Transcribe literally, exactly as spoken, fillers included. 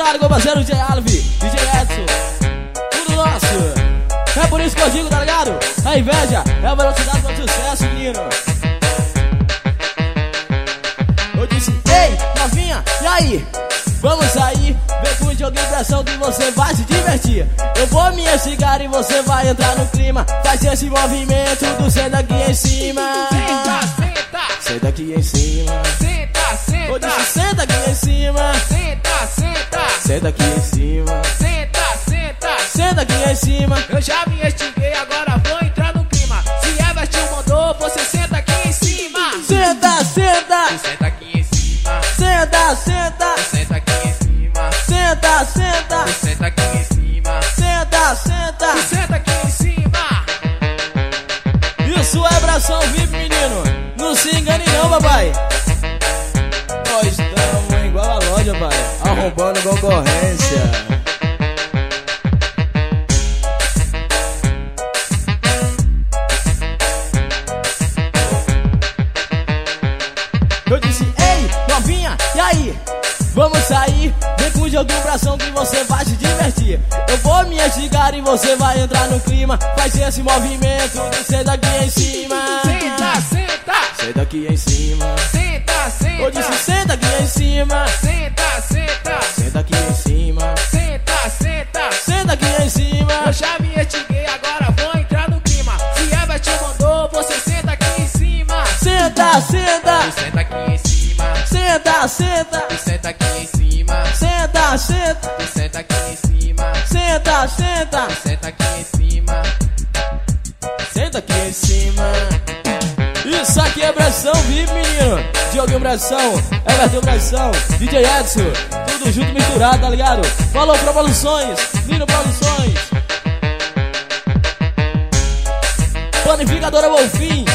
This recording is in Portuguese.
ligado, meu parceiro D J Alves, D J Edson, tudo nosso. É por isso que eu digo, tá ligado? A inveja é a velocidade do sucesso, menino. Eu disse, ei, novinha, e aí? Vamos sair, vem com o jogo e pressão que você vai se divertir. Eu vou me instigar e você vai entrar no clima. Faz esse movimento do senta aqui em cima. Senta, senta, senta aqui em cima. Senta, senta, eu disse, senta aqui em cima. Senta, senta, senta aqui em cima. Senta, senta, senta aqui em cima. Eu já me estiguei, agora vou entrar no clima. Se Everton mandou, você senta aqui em cima. Senta, senta, tu senta aqui em cima. Senta, senta, tu senta aqui em cima. Senta, senta, tu senta aqui em cima. Senta, senta, tu senta aqui em cima. Isso é abração V I P, menino. Não se engane não, papai. Nós estamos igual a loja, pai, arrombando concorrência. Eu disse, ei, novinha, e aí? Vamos sair, vem com o joguinho pra ação que você vai se divertir. Eu vou me instigar e você vai entrar no clima. Faz esse movimento do senta aqui em cima. Senta, senta, senta aqui em cima. Senta, senta, eu disse, senta aqui em cima. Senta, senta, senta aqui em cima. Senta, senta, senta aqui em cima. Eu já me estiguei, agora vou entrar no clima. Se Everton mandou, você senta aqui em cima. Senta, senta, tu senta aqui em cima. Senta, senta, tu senta aqui em cima. Senta, senta, tu senta aqui em cima. Senta, senta, tu senta aqui em cima. Senta aqui em cima. Isso aqui é pressão V I P, menino. Dioguinho pressão, Everton pressão, D J Edson, tudo junto misturado, tá ligado? Falou pra Produções, Nino Produções, Planificadora Wolfim,